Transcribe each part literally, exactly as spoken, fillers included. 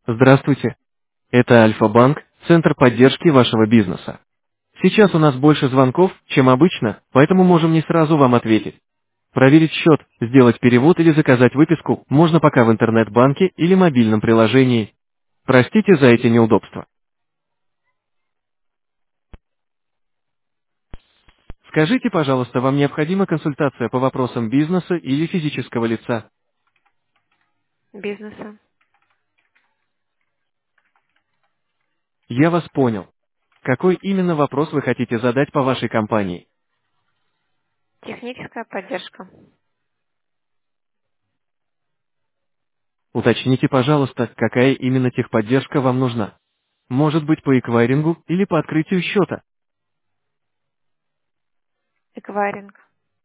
Здравствуйте. Это Альфа-банк, центр поддержки вашего бизнеса. Сейчас у нас больше звонков, чем обычно, поэтому можем не сразу вам ответить. Проверить счет, сделать перевод или заказать выписку можно пока в интернет-банке или мобильном приложении. Простите за эти неудобства. Скажите, пожалуйста, вам необходима консультация по вопросам бизнеса или физического лица? Бизнеса. Я вас понял. Какой именно вопрос вы хотите задать по вашей компании? Техническая поддержка. Уточните, пожалуйста, какая именно техподдержка вам нужна. Может быть, по эквайрингу или по открытию счета. Эквайринг.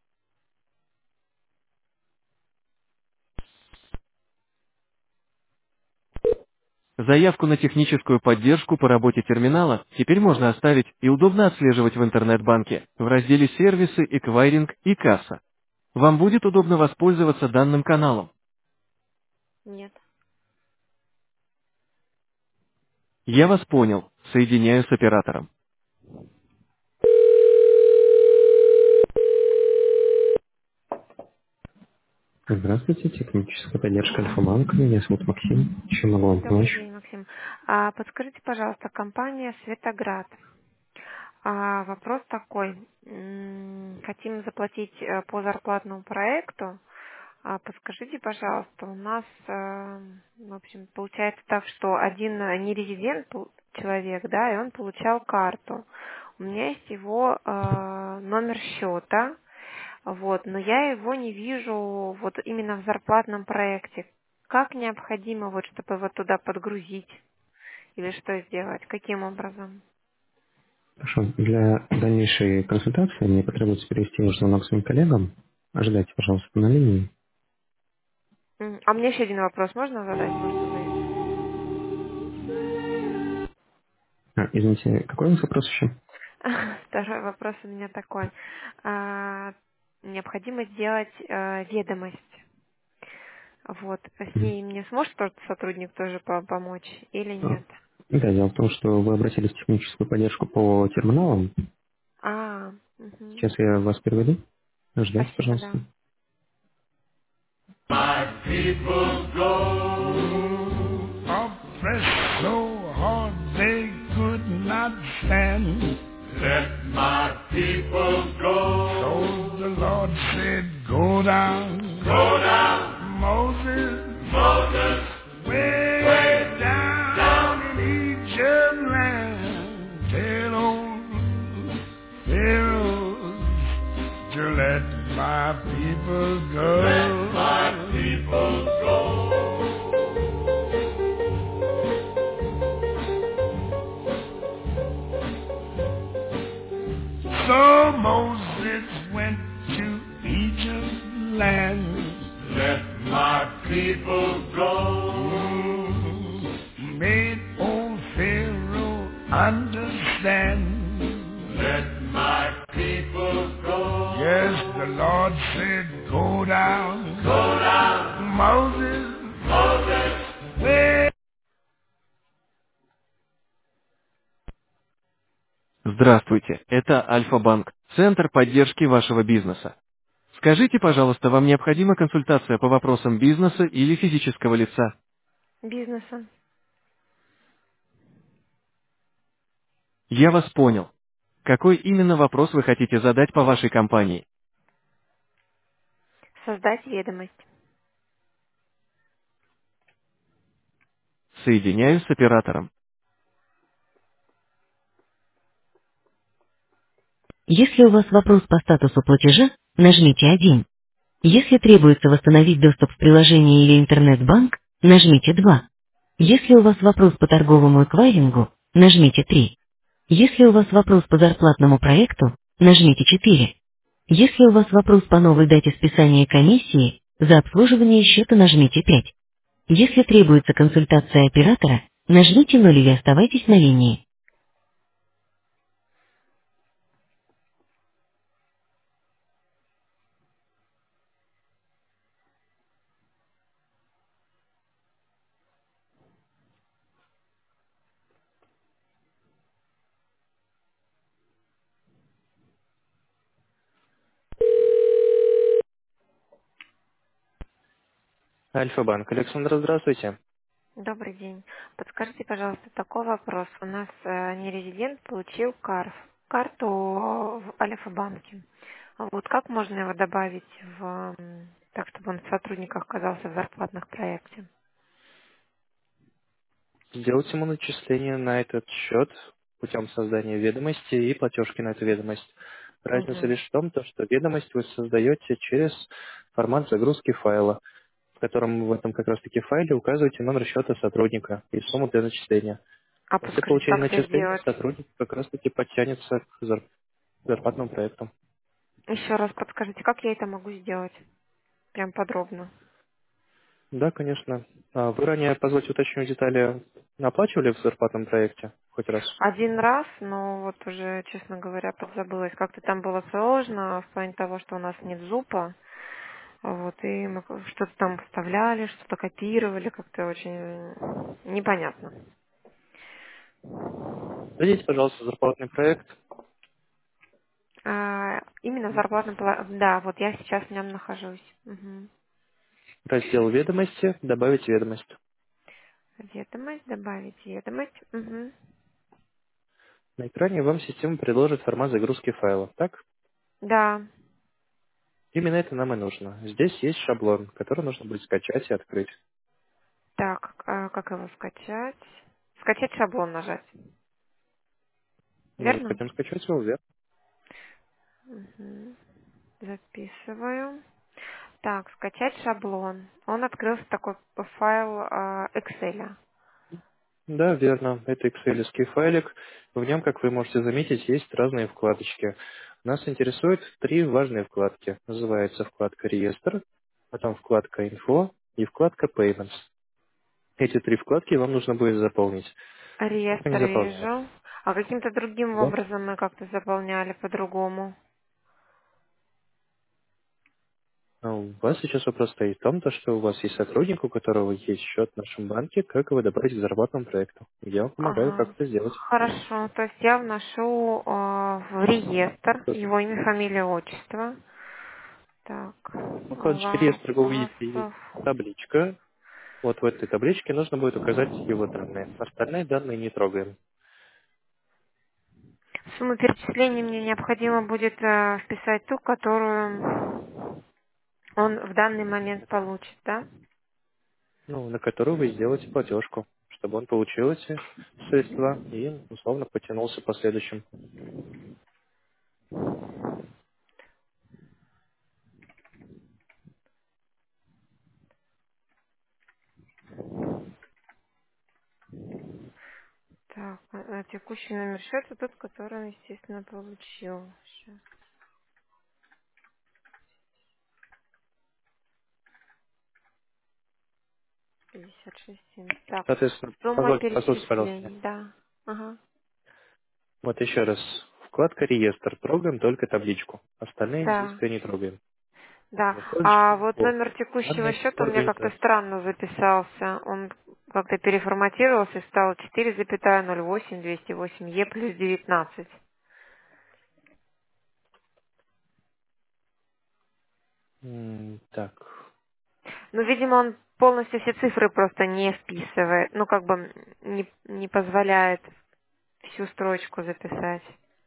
Заявку на техническую поддержку по работе терминала теперь можно оставить и удобно отслеживать в интернет-банке в разделе «Сервисы», «Эквайринг» и «Касса». Вам будет удобно воспользоваться данным каналом. Нет. Я вас понял. Соединяю с оператором. Здравствуйте, техническая поддержка Альфа-банка. Меня зовут Максим. Чем могу вам Добрый помочь? день, Максим. А, подскажите, пожалуйста, компания Светоград. А, вопрос такой. М, Хотим заплатить э, по зарплатному проекту. А, подскажите, пожалуйста, у нас, э, в общем, получается так, что один э, нерезидент пол- человек, да, и он получал карту. У меня есть его э, номер счета. Вот, но я его не вижу вот именно в зарплатном проекте. Как необходимо, вот, чтобы его туда подгрузить или что сделать? Каким образом? Хорошо. Для дальнейшей консультации мне потребуется перевести ваш звонок своим коллегам. Ожидайте, пожалуйста, на линии. М, А мне еще один вопрос можно задать? Может, вы... А, извините, какой у вас вопрос еще? Второй вопрос у меня такой. А, необходимо сделать э, ведомость. Вот. С Мгм. ней мне сможет тот сотрудник тоже по- помочь или А, нет? Да, дело в том, что вы обратились в техническую поддержку по терминалам. А, мгм. Сейчас я вас переведу. Ожидайте, Спасибо, пожалуйста. да. My people go. Oppressed so hard they could not stand. Let my people go. So the Lord said, go down. Go down. Moses. Moses. Way, way down, down in Egypt land. Tell old Pharaoh to let my people go. Let my people go. So Moses went to Egypt land. Let my people go. Mm, Made old Pharaoh understand. Let my people go. Yes, the Lord said, go down. Go down. Moses. Moses. Where? Здравствуйте, это Альфа-банк, центр поддержки вашего бизнеса. Скажите, пожалуйста, вам необходима консультация по вопросам бизнеса или физического лица? Бизнеса. Я вас понял. Какой именно вопрос вы хотите задать по вашей компании? Создать ведомость. Соединяю с оператором. Если у вас вопрос по статусу платежа, нажмите один. Если требуется восстановить доступ в приложение или интернет-банк, нажмите два. Если у вас вопрос по торговому эквайрингу, нажмите три. Если у вас вопрос по зарплатному проекту, нажмите четыре. Если у вас вопрос по новой дате списания комиссии, за обслуживание счета нажмите пять. Если требуется консультация оператора, нажмите ноль или оставайтесь на линии. Альфа-банк. Александр, здравствуйте. Добрый день. Подскажите, пожалуйста, такой вопрос. У нас э, нерезидент получил карф, карту в Альфа-банке. Вот как можно его добавить в, м, так, чтобы он в сотрудниках оказался в зарплатных проекте? Сделать ему начисление на этот счет путем создания ведомости и платежки на эту ведомость. Разница Мгм. лишь в том, то, что ведомость вы создаете через формат загрузки файла, в котором в этом как раз-таки файле указываете номер счета сотрудника и сумму для начисления. А После подскажите, получения как это начисления сделать? сотрудник как раз-таки подтянется к зар- зарплатному проекту. Еще раз подскажите, как я это могу сделать? Прям подробно. Да, конечно. А вы ранее, позвольте уточню детали, оплачивали в зарплатном проекте хоть раз? Один раз, но вот уже, честно говоря, подзабылась. Как-то там было сложно в плане того, что у нас нет зупа. Вот, и мы как- что-то там вставляли, что-то копировали, как-то очень непонятно. Зайдите, пожалуйста, в зарплатный проект, А, именно в зарплатном пла- да, вот я сейчас в нем нахожусь. Мгм. раздел «Ведомости», добавить ведомость. Ведомость, добавить ведомость. Мгм. На экране вам система предложит формат загрузки файла. Так? Да. Именно это нам и нужно. Здесь есть шаблон, который нужно будет скачать и открыть. Так, а как его скачать? Скачать шаблон нажать. Верно? Необходимо скачать его вверх. Мгм. Записываю. Так, скачать шаблон. Он открылся такой файл а, Excel. Да, верно. Это excel файлик. В нем, как вы можете заметить, есть разные вкладочки. Нас интересует три важные вкладки. Называется вкладка «Реестр», потом вкладка «Инфо» и вкладка «Payments». Эти три вкладки вам нужно будет заполнить. Как они Реестр заполняются? вижу. А каким-то другим Да. образом мы как-то заполняли по-другому. А у вас сейчас вопрос стоит в том, то, что у вас есть сотрудник, у которого есть счет в нашем банке, как его добавить к зарплатному проекту. Я вам помогаю, как Ага. это сделать. Хорошо. То есть я вношу э, в реестр его имя, фамилия, отчество. Так. В вкладочке Ва- реестра вы увидите есть Васов. табличка. Вот в этой табличке нужно будет указать его данные. Остальные данные не трогаем. Сумму перечисления мне необходимо будет э, вписать ту, которую он в данный момент получит, да? Ну, на которую вы сделаете платежку, чтобы он получил эти средства и условно потянулся по следующим. Так, а- а текущий номер счета тот, который он, естественно, получил. Сейчас. пятьдесят шесть семьдесят. Так, Соответственно, сумма позвольте, послушайте, пожалуйста. перечислений, да. Ага. Вот еще раз. Вкладка «Реестр». Трогаем только табличку. Остальные Да, действия не трогаем. да. Во вкладочке А вот «Инфо». номер текущего Данные счета по у меня как-то организации. странно записался. Он как-то переформатировался и стал четыре ноль восемь двести восемь Е плюс девятнадцать. М, Так. Ну, видимо, он полностью все цифры просто не вписывает. Ну, как бы не, не позволяет всю строчку записать.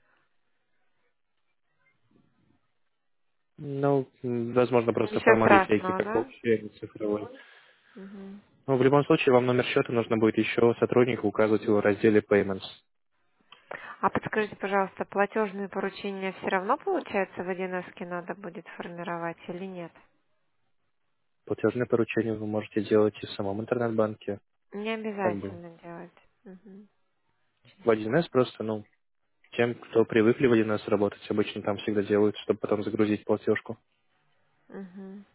Ну, м, возможно, просто Ничего формат ячейки страшного, как да? общий, а не цифровой. Мгм. Но в любом случае вам номер счета нужно будет еще сотруднику указывать его в разделе Payments. А подскажите, пожалуйста, платежные поручения все равно, получается, в один эс надо будет формировать или нет? Платежное поручение вы можете делать и в самом интернет-банке. Не Как бы обязательно делать. Мгм. в один эс просто, ну, тем, кто привыкли в один эс работать, обычно там всегда делают, чтобы потом загрузить платежку. Мгм.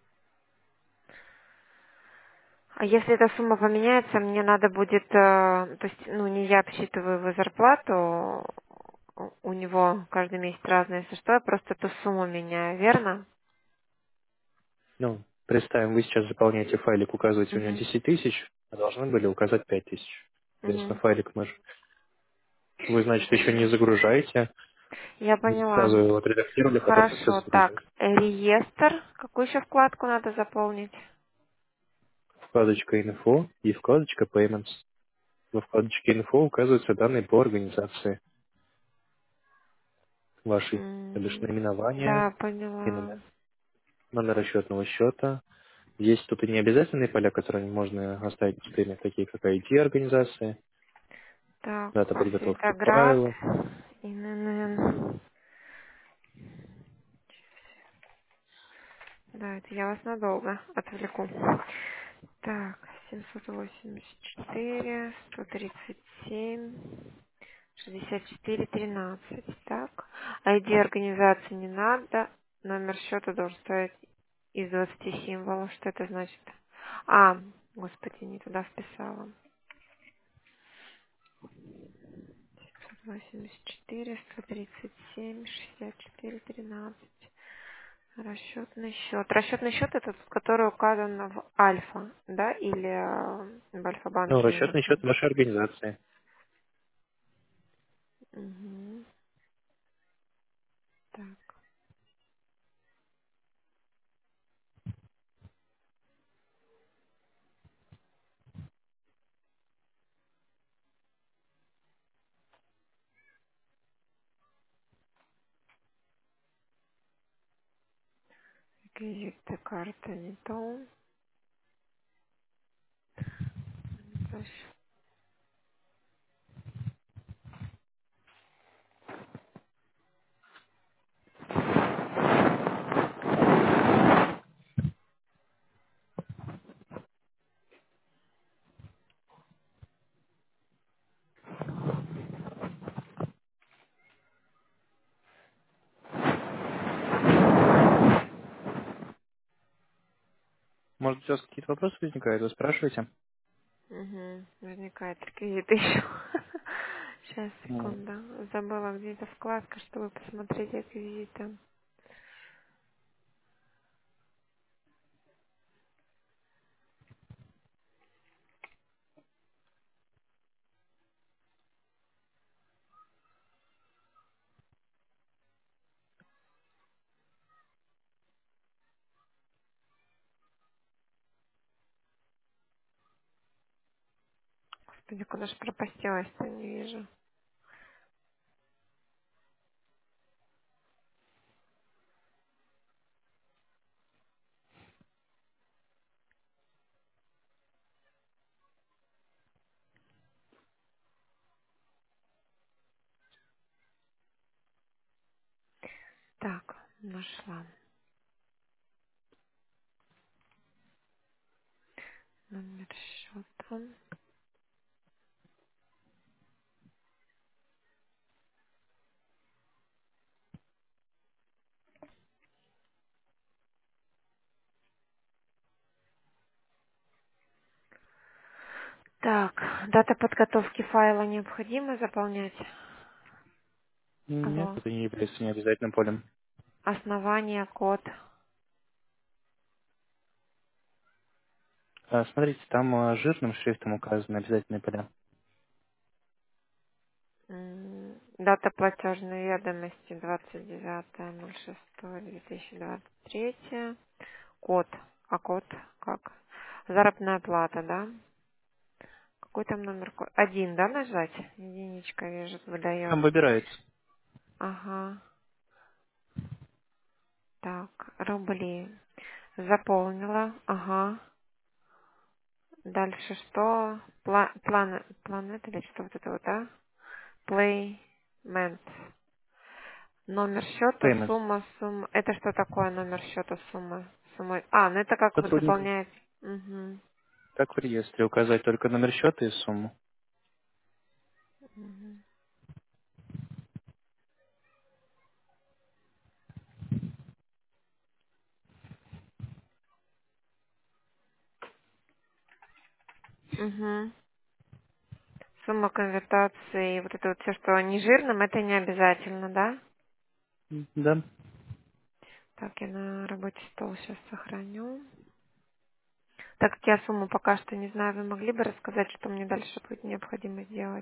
А если эта сумма поменяется, мне надо будет, э, то есть, ну, не я обсчитываю его зарплату, у у него каждый месяц разное, если что, я просто эту сумму меняю, верно? Ну, представим, вы сейчас заполняете файлик, указываете у него Мгм. десять тысяч, а должны были указать пять тысяч. Соответственно, Мгм. файлик мы ж- вы, значит, еще не загружаете, Я сразу поняла. его отредактировали, потом все Хорошо, загрузим. так, реестр, какую еще вкладку надо заполнить? вкладочка Info и вкладочка Payments. Во вкладочке Info указываются данные по организации вашей, то бишь М, наименование Да, и поняла. номер, номер расчетного счета. Есть тут и необязательные поля, которые можно оставить пустыми, такие как ай ди организации, Так, дата подготовки Светоград, файла. ИНН. Да, это я вас надолго отвлеку. Так, семьсот восемьдесят четыре, сто тридцать семь, шестьдесят четыре, тринадцать. Так, ай ди организации не надо. Номер счета должен стоять из двадцати символов. Что это значит? А, господи, не туда вписала. восемьдесят четыре, сто тридцать семь, шестьдесят четыре, тринадцать. Расчетный счет. Расчетный счет это тот, который указан в Альфа, да, или э, в Ну, Альфа-банке расчетный уже. счет вашей организации. Угу. Так, реквизиты карты не то. Расч- Может, у вас какие-то вопросы возникают, вы спрашиваете? Угу. Возникает реквизиты еще. Сейчас, М. секунду. Забыла где-то вкладка, чтобы посмотреть реквизиты. Господи, куда же пропастилась-то, не вижу. Так, нашла. Номер счета. Так, дата подготовки файла необходимо заполнять. Нет, Алло. это не является необязательным полем. Основание, код. А, смотрите, там а, жирным шрифтом указаны обязательные поля. М, Дата платежной ведомости двадцать девятое ноль шестое две тысячи двадцать три. Код. А код как? Заработная плата, да? Какой там номер? ко- Один, да, нажать? Единичка, вижу, выдает. Там выбирается. Ага. Так, рубли. Заполнила. Ага. Дальше что? Пла план, планет или что вот это вот, да? Payment. Номер счета, Payments. сумма, сумма. Это что такое номер счета, сумма? Сумма. А, ну это как вы Сотрудникам, заполняете. Угу. как в реестре, указать только номер счета и сумму. Угу. Сумма конвертации, вот это вот все, что не жирным, это не обязательно, да? М, Да. Так, я на рабочий стол сейчас сохраню. Так как я сумму пока что не знаю, вы могли бы рассказать, что мне дальше будет необходимо сделать?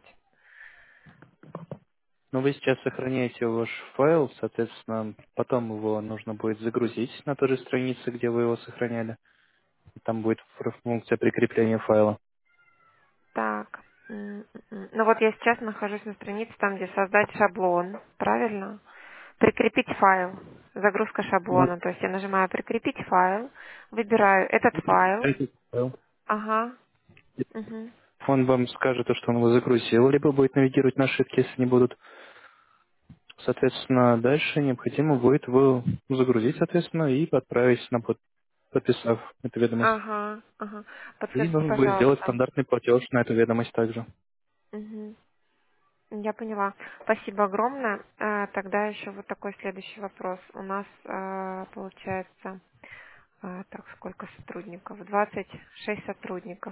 Но вы сейчас сохраняете ваш файл, соответственно, потом его нужно будет загрузить на той же странице, где вы его сохраняли. Там будет фр- функция прикрепления файла. Так. м, м, м. Ну вот я сейчас нахожусь на странице, там, где создать шаблон, правильно? Прикрепить файл. Загрузка Вот шаблона. То есть я нажимаю прикрепить файл, выбираю этот файл. этот файл. Ага. Мгм. Он вам скажет, то, что он его загрузил, либо будет навигировать на ошибки, если не будут. Соответственно, дальше необходимо будет его загрузить, соответственно, и отправить нам, под- подписав эту ведомость. Ага, ага. И Подскажите, нужно будет сделать пожалуйста. стандартный платеж на эту ведомость также. Мгм. Я поняла. Спасибо огромное. А, Тогда еще вот такой следующий вопрос. У нас а, получается, а, так, сколько сотрудников? двадцать шесть сотрудников.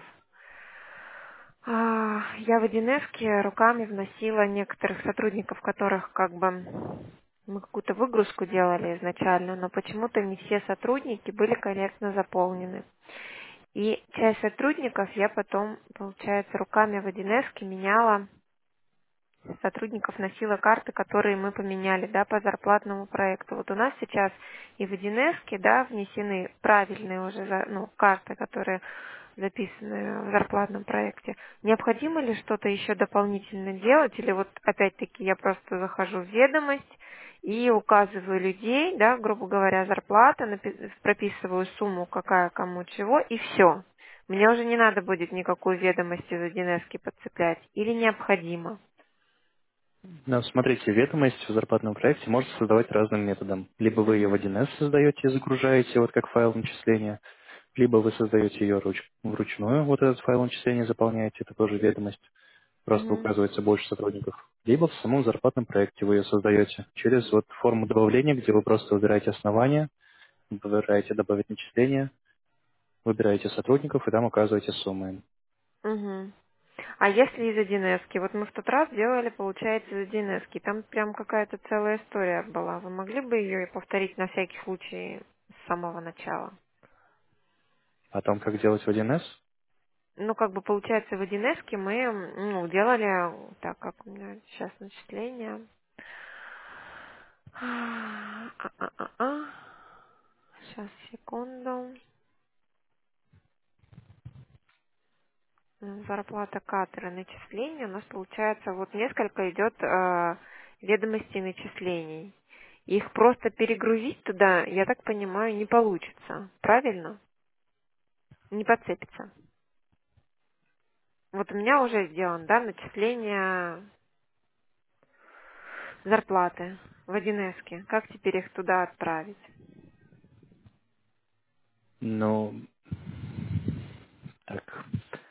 А, Я в один эс руками вносила некоторых сотрудников, которых как бы мы какую-то выгрузку делали изначально, но почему-то не все сотрудники были корректно заполнены. И часть сотрудников я потом, получается, руками в один эс меняла, сотрудников носила карты, которые мы поменяли, да, по зарплатному проекту. Вот у нас сейчас и в один эс, да, внесены правильные уже, за- ну, карты, которые записаны в зарплатном проекте. Необходимо ли что-то еще дополнительно делать, или вот опять-таки я просто захожу в ведомость и указываю людей, да, грубо говоря, зарплата, напи- прописываю сумму, какая кому чего, и все. Мне уже не надо будет никакую ведомость из один эс подцеплять. Или необходимо? Но смотрите, ведомость в зарплатном проекте может создавать разным методом. Либо вы ее в Мгм. один эс создаете и загружаете вот как файл начисления, либо вы создаете ее руч- вручную, вот этот файл начисления заполняете, это тоже ведомость, просто Мгм. указывается больше сотрудников. Либо в самом зарплатном проекте вы ее создаете через вот форму добавления, где вы просто выбираете основание, выбираете добавить начисления, выбираете сотрудников и там указываете суммы. Мгм. А если из один эс? Вот мы в тот раз делали, получается, из один эс. Там прям какая-то целая история была. Вы могли бы ее повторить на всякий случай с самого начала? О том, как делать в один эс, Ну, как бы, получается, в один эс мы м, ну, делали, так, как у меня сейчас начисление. Сейчас, секунду. М, Зарплата кадры начисления. У нас получается вот несколько идет э, ведомостей начислений. Их просто перегрузить туда, я так понимаю, не получится. Правильно? Не подцепится. Вот у меня уже сделан, да, начисление зарплаты в один эс. Как теперь их туда отправить? ну, так,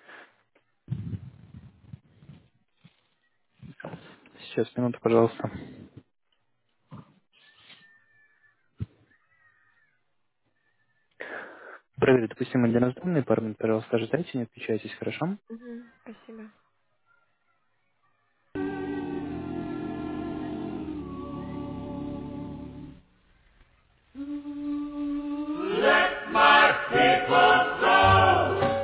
сейчас, минуту, пожалуйста. Проверить допустимо для нас данные, пару минут, пожалуйста, ожидайте, не отключайтесь, хорошо? Мгм, спасибо. Let my people go.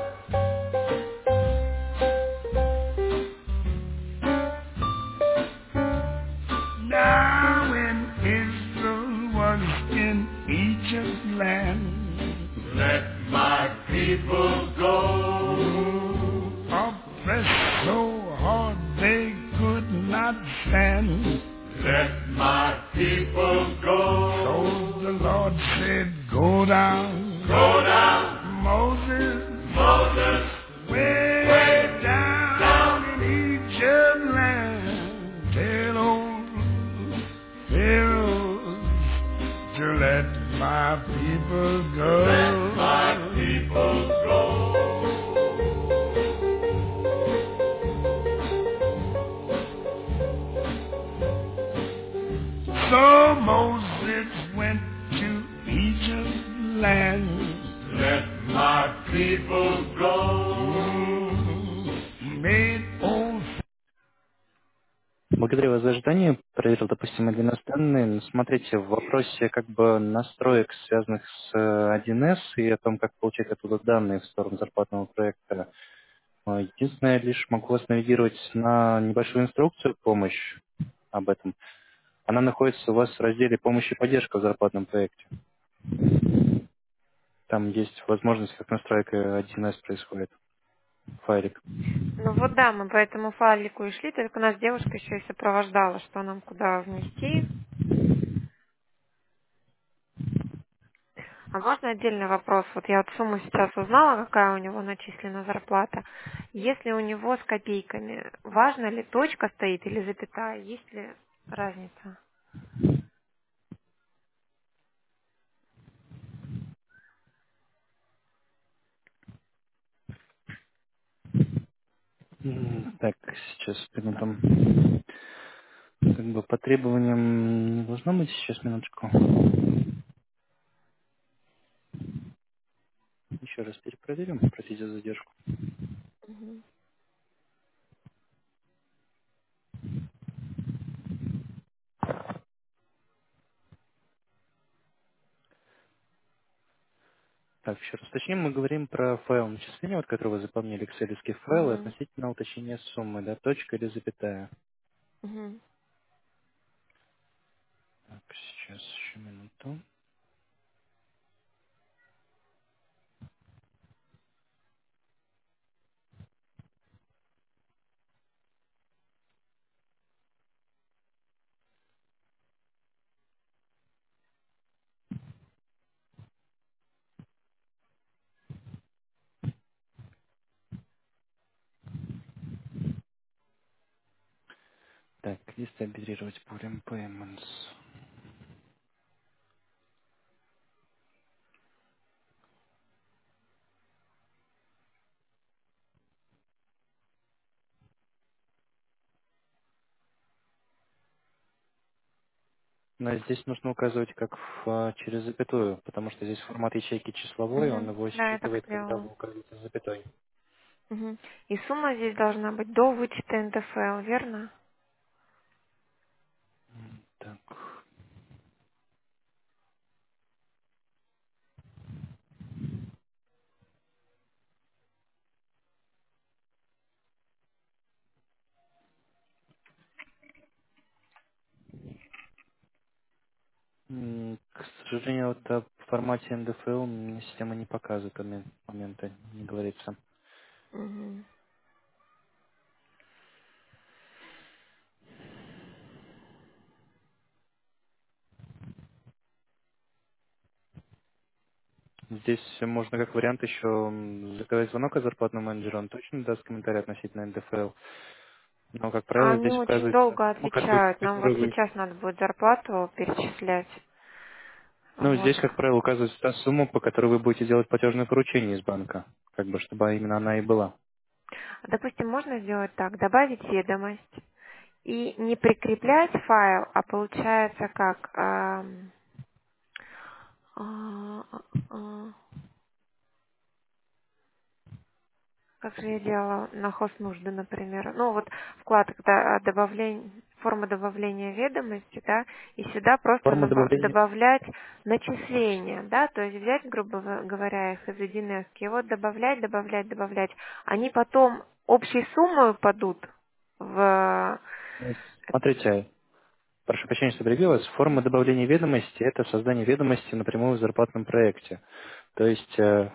Now when Israel was in Egypt land, let my people go. Oppressed so hard they could not stand. Let my people go. So the Lord said, go down. Go down. Moses. Moses. Way, way down, down in Egypt land. Tell old Pharaoh to let my people go. Let my people go. So Moses went to Egypt land. Let my people go. Made old. Благодарю вас за ожидание. Проверил допустимые для нас данные. Ну, смотрите, в вопросе как бы настроек, связанных с э, один эс и о том, как получать оттуда данные в сторону зарплатного проекта, э, единственное, лишь могу вас навигировать на небольшую инструкцию, помощь об этом. Она находится у вас в разделе «Помощь и поддержка» в зарплатном проекте. Там есть возможность, как настройка один эс происходит. Файлик. Ну вот да, мы по этому файлику и шли, только нас девушка еще и сопровождала, что нам куда внести. А можно отдельный вопрос? Вот я вот сумму сейчас узнала, какая у него начислена зарплата. Если у него с копейками, важно ли точка стоит или запятая? Есть ли разница? М, Так, сейчас минутом. Как бы по требованиям не должно быть, сейчас минуточку. Еще раз перепроверим, простите за задержку. Мгм. Так, еще раз уточним, мы говорим про файл начисления, вот который вы заполнили, экселевский файл, и Мгм. относительно уточнения суммы, да, точка или запятая. Мгм. Так, сейчас еще минуту. Так, дестабилизировать Purium Payments. Но здесь нужно указывать как в, а, через запятую, потому что здесь формат ячейки числовой, он Мгм. его Да, я так считывает, когда сделала. вы указываете запятой. Мгм. И сумма здесь должна быть до вычета эн дэ эф эл, верно? Так. М, К сожалению, вот о формате эн дэ эф эл мне система не показывает момент, момента, не говорится. Мгм. Здесь можно как вариант еще м, заказать звонок от зарплатного менеджера, он точно даст комментарий относительно эн дэ эф эл. Но, как А правило, они здесь очень указывается долго сумма, которую, отвечают. Нам вот которую вы... сейчас надо будет зарплату перечислять. Ну, Вот. здесь, как правило, указывается та сумма, по которой вы будете делать платежное поручение из банка, как бы, чтобы именно она и была. Допустим, можно сделать так, добавить ведомость и не прикреплять файл, а получается как, ам, а, а, а, как же я делала на хознужды, например. Ну вот вкладка да, добавление, форма добавления ведомости, да, и сюда просто Форма наба- добавления... добавлять начисления, да, то есть взять, грубо говоря, их из один эс, и вот добавлять, добавлять, добавлять. Они потом общей суммой падут в... Ну, смотрите, прошу прощения, что перебил вас. Форма добавления ведомости — это создание ведомости напрямую в зарплатном проекте. То есть э,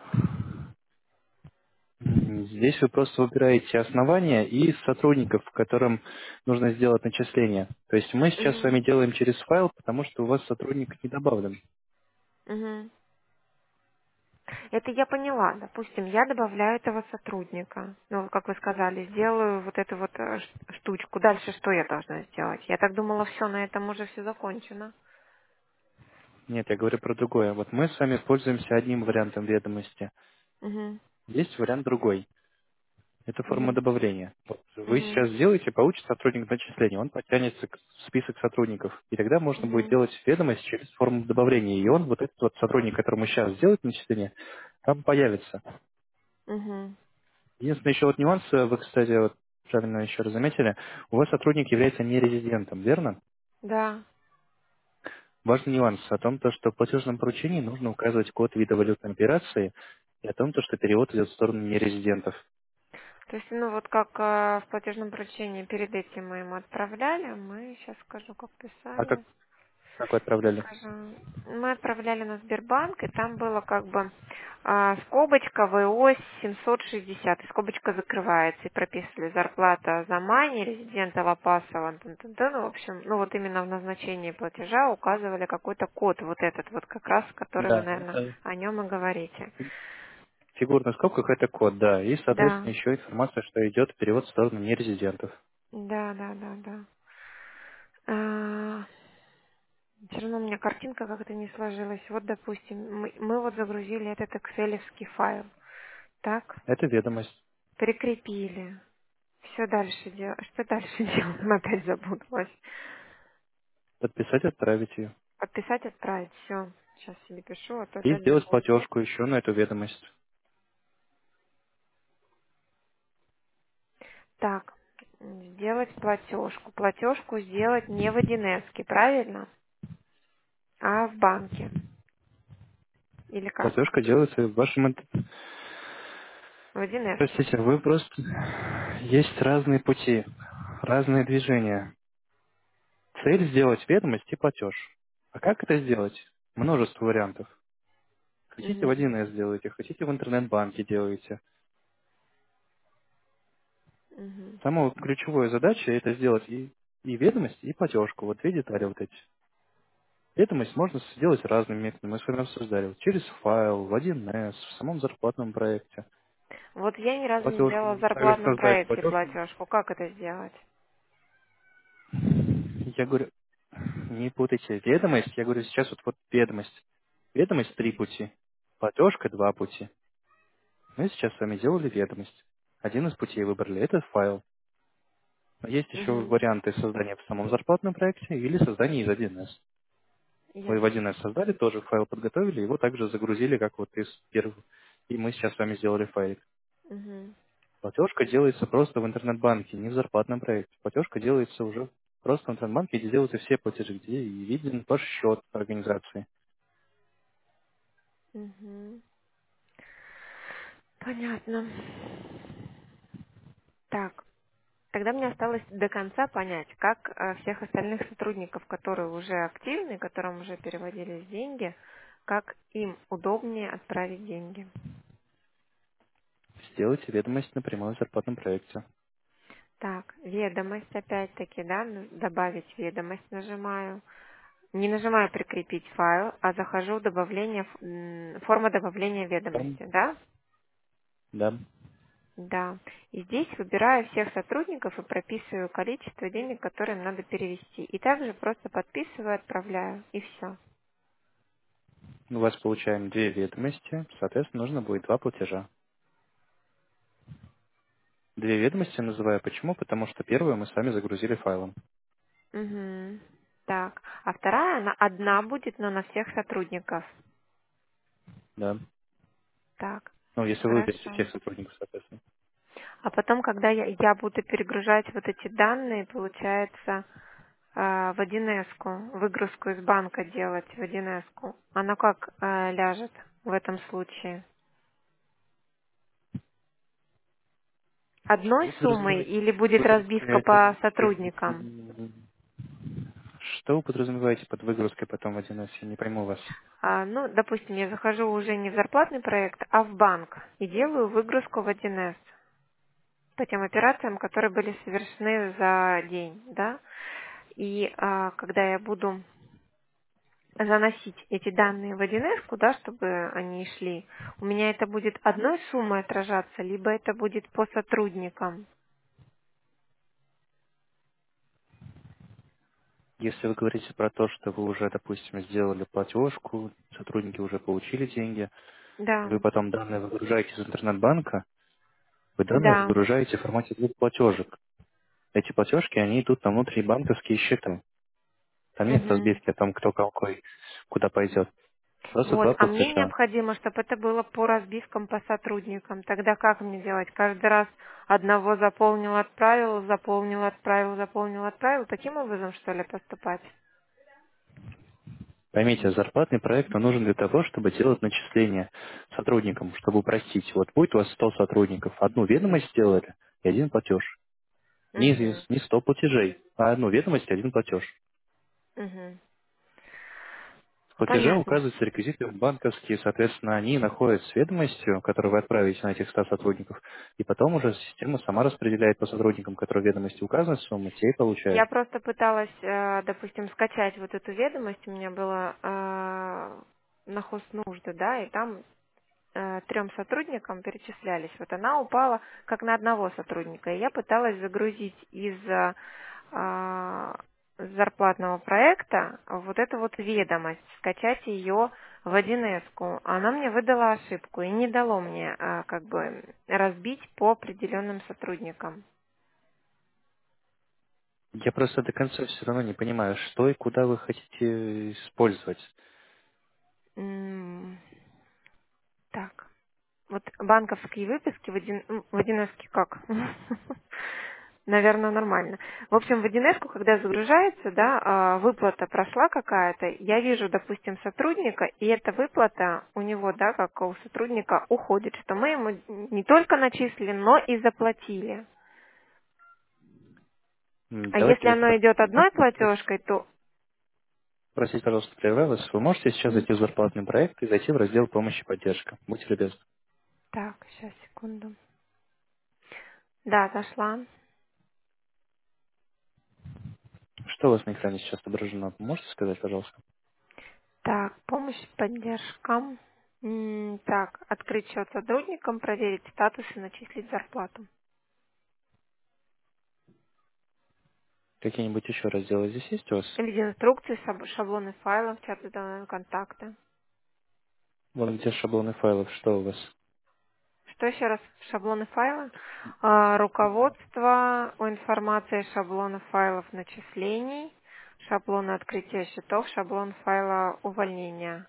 м, здесь вы просто выбираете основания и сотрудников, которым нужно сделать начисление. То есть мы сейчас с Мгм. вами делаем через файл, потому что у вас сотрудник не добавлен. Мгм. Это я поняла. Допустим, я добавляю этого сотрудника. Ну, как вы сказали, сделаю вот эту вот э, ш- штучку. Дальше что я должна сделать? Я так думала, все, на этом уже все закончено. Нет, я говорю про другое. Вот мы с вами пользуемся одним вариантом ведомости. Угу, Есть вариант другой. Это форма угу, добавления. Вот вы угу, сейчас сделаете, получит сотрудник начисления, он подтянется к- в список сотрудников, и тогда можно будет угу, делать ведомость через форму добавления, и он, вот этот вот сотрудник, которому сейчас сделать начисление, там появится. угу. Единственный еще вот нюанс, э, вы, кстати, вот правильно еще раз заметили, у вас сотрудник является нерезидентом, верно? Да. Важный нюанс о том, то, что в платежном поручении нужно указывать код вида валютной операции и о том, то, что перевод идет в сторону нерезидентов. То есть, ну вот как э, в платежном поручении перед этим мы ему отправляли, мы сейчас скажу, как А как писали. Как вы отправляли? Скажем, мы отправляли на Сбербанк, и там было как бы а, скобочка ВО семьсот шестьдесят, и скобочка закрывается, и прописывали зарплата за Мани, резидента Лопасова, тын-тын-тын. Ну, в общем, ну вот именно в назначении платежа указывали какой-то код, вот этот вот как раз, который вы, Да, наверное, это о нем и говорите. фигурная скобка, это код, да. И, Да, соответственно, еще информация, что идет перевод в сторону нерезидентов. да, да, да, да. Все равно у меня картинка как-то не сложилась. Вот, допустим, мы, мы вот загрузили этот экселевский файл. Так, Это ведомость. прикрепили. Все дальше делать. Что дальше делаем? Опять запуталась. Подписать, отправить ее. Подписать, отправить. Все. Сейчас себе пишу, а то И опять сделать забуду. платежку еще на эту ведомость. Так, сделать платежку. Платежку сделать не в один эс, правильно? А в банке. Или как? Платежка делается в вашем... ин- В один эс. Простите, вы просто... Есть разные пути, разные движения. Цель сделать ведомость и платеж. А как это сделать? Множество вариантов. Хотите в Угу. один эс делаете, хотите в интернет-банке делаете. Угу. Самая ключевая задача это сделать и, и ведомость, и платежку. Вот две детали вот эти. Ведомость можно сделать разными методами. Мы с вами обсуждали. Вот через файл, в один эс, в самом зарплатном проекте. Вот я ни разу не Платежку делала в можно также зарплатном создать. проекте Платежку. платежку. Как это сделать? Я говорю, не путайте. Ведомость, я говорю сейчас вот, вот ведомость. Ведомость три пути. Платежка два пути. Мы сейчас с вами делали ведомость. Один из путей выбрали. Это файл. Но есть еще Угу. варианты создания в самом зарплатном проекте или создания из один эс. Вы в Ясно. один эс создали, тоже файл подготовили, его также загрузили, как вот из первого. И мы сейчас с вами сделали файлик. Угу. Платежка делается просто в интернет-банке, не в зарплатном проекте. Платежка делается уже просто в интернет-банке, где делаются все платежи, где и виден ваш счет организации. Угу. Понятно. Так, тогда мне осталось до конца понять, как э, всех остальных сотрудников, которые уже активны, которым уже переводились деньги, как им удобнее отправить деньги. Сделайте ведомость напрямую в зарплатном проекте. Так, ведомость опять-таки, да, ну, добавить ведомость нажимаю. Не нажимаю прикрепить файл, а захожу в добавление, ф- м, форма добавления Там, ведомости, да? да. Да. И здесь выбираю всех сотрудников и прописываю количество денег, которые им надо перевести. И также просто подписываю, отправляю, и все. У вас получаем две ведомости, соответственно, нужно будет два платежа. Две ведомости называю почему? Потому что первую мы с вами загрузили файлом. Угу. Так. А вторая, она одна будет, но на всех сотрудников. Да. Так. Ну, если вы выберете Хорошо. всех сотрудников, соответственно. А потом, когда я, я буду перегружать вот эти данные, получается, э, в один эс, выгрузку из банка делать в один эс, она как э, ляжет в этом случае? Одной Вы суммой подразумеваете или будет выгрузкой разбивка это... по сотрудникам? Что вы подразумеваете под выгрузкой потом в один эс? Я не пойму вас. А, ну, допустим, я захожу уже не в зарплатный проект, а в банк и делаю выгрузку в один эс по тем операциям, которые были совершены за день, да? И а, когда я буду заносить эти данные в один эс, куда, чтобы они шли, у меня это будет одной суммой отражаться, либо это будет по сотрудникам. Если вы говорите про то, что вы уже, допустим, сделали платежку, сотрудники уже получили деньги, Да, вы потом данные выгружаете из интернет-банка, вы данные да. выгружаете в формате двух платежек. Эти платежки, они идут на внутрибанковские счета. Там нет Мгм. разбивки о том, кто какой, куда пойдет. Просто Вот, два а мне платежа. необходимо, чтобы это было по разбивкам по сотрудникам. Тогда как мне делать? Каждый раз одного заполнил, отправил, заполнил, отправил, заполнил, отправил. Таким образом, что ли, поступать? Поймите, зарплатный проект он нужен для того, чтобы делать начисления сотрудникам, чтобы упростить. Вот будет у вас сто сотрудников, одну ведомость сделали и один платеж. Не, Угу, из- не сто платежей, а одну ведомость и один платеж. угу. В платеже Понятно. указываются реквизиты банковские, соответственно, они находятся с ведомостью, которую вы отправите на этих ста сотрудников, и потом уже система сама распределяет по сотрудникам, которые в ведомости указаны, суммы, те и получают. Я просто пыталась, э, допустим, скачать вот эту ведомость. У меня было э, на хознужды, да, и там э, трем сотрудникам перечислялись. Вот она упала как на одного сотрудника. И я пыталась загрузить из э, а, зарплатного проекта вот эту вот ведомость, скачать ее в один эс-ку. Она мне выдала ошибку и не дало мне а, как бы разбить по определенным сотрудникам. Я просто до конца все равно не понимаю, что и куда вы хотите использовать. М, Так. Вот банковские выписки в один, м, в один эс как? Наверное, нормально. В общем, в один эс-ку, когда загружается, да, а, выплата прошла какая-то, я вижу, допустим, сотрудника, и эта выплата у него, да, как у сотрудника, уходит, что мы ему не только начислили, но и заплатили. М, А Давайте если я оно тогда идет одной вопрос. платежкой, то... Простите, пожалуйста, прерываю вас. Вы можете сейчас М, зайти в зарплатный проект и зайти в раздел «Помощь и поддержка». Будьте любезны. Так, сейчас, секунду. Да, зашла. Что у вас на экране сейчас отображено? Можете сказать, пожалуйста? Так, помощь, поддержка. М, Так, открыть счет сотрудникам, проверить статус и начислить зарплату. Какие-нибудь еще разделы здесь есть у вас? Виде инструкции, шаб- шаблоны файлов, чат данные, контакты. Вон где шаблоны файлов, что у вас? Что еще раз? Шаблоны файла. А, руководство о информации шаблона файлов начислений, шаблоны открытия счетов, шаблон файла увольнения.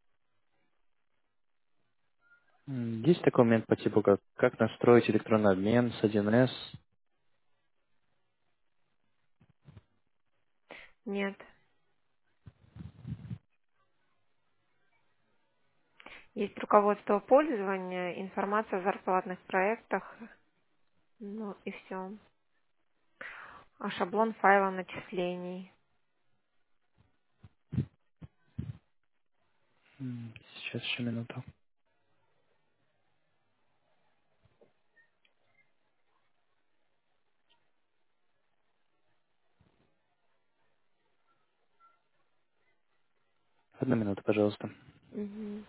М, Есть такой момент по типу, как, как настроить электронный обмен с один эс. Нет. Есть руководство пользования, информация о зарплатных проектах, ну и все. А шаблон файла начислений. М, Сейчас еще минуту. Одну минуту, пожалуйста. Мгм.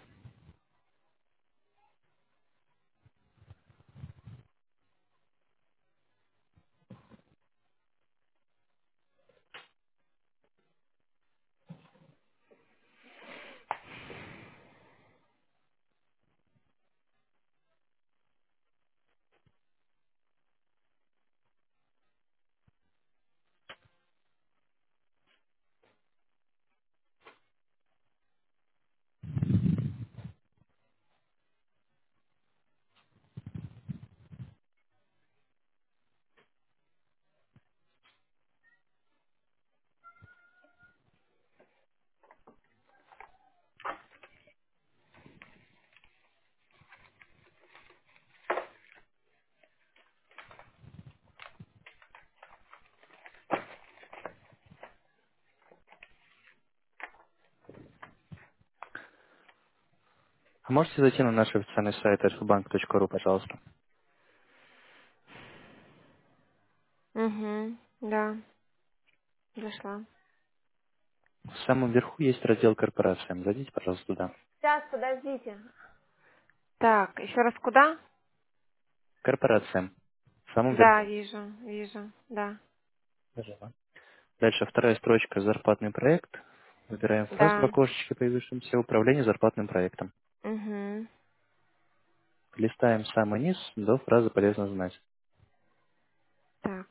А можете зайти на наш официальный сайт альфа-банк точка ру, пожалуйста? Мгм. Да, зашла. В самом верху есть раздел корпорациям. Зайдите, пожалуйста, туда. Сейчас, подождите. Так, еще раз куда? Корпорациям. В самом Да, верху. вижу, вижу, да, Пожалуйста. Дальше вторая строчка «Зарплатный проект». Выбираем фразу в да. окошечке, появившемся «Управление зарплатным проектом». Угу. Листаем самый низ до фразы «Полезно знать». Так,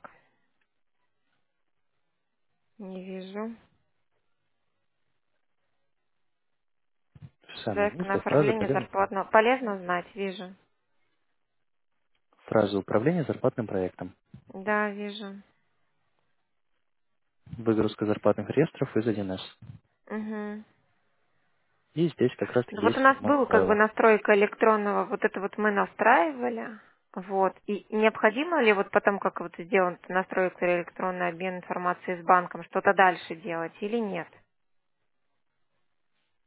не вижу. В самый Заявка низ на до фразы оформление «Полезно знать». зарплатного. Полезно знать, вижу. Фраза «Управление зарплатным проектом». Да, вижу. Выгрузка зарплатных реестров из один эс. Угу. И здесь как раз Ну таки вот у есть нас формат был как бы файла. настройка электронного, вот это вот мы настраивали. Вот. И необходимо ли вот потом, как вот сделан настройка электронный обмен информацией с банком, что-то дальше делать или нет?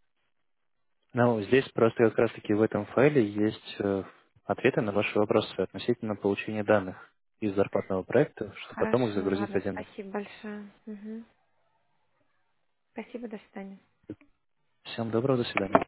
Ну, здесь просто как раз-таки в этом файле есть э, ответы на ваши вопросы относительно получения данных из зарплатного проекта, чтобы потом их Хорошо, загрузить в ладно, один. спасибо большое. Мгм. Спасибо, до свидания. Всем доброго, до свидания.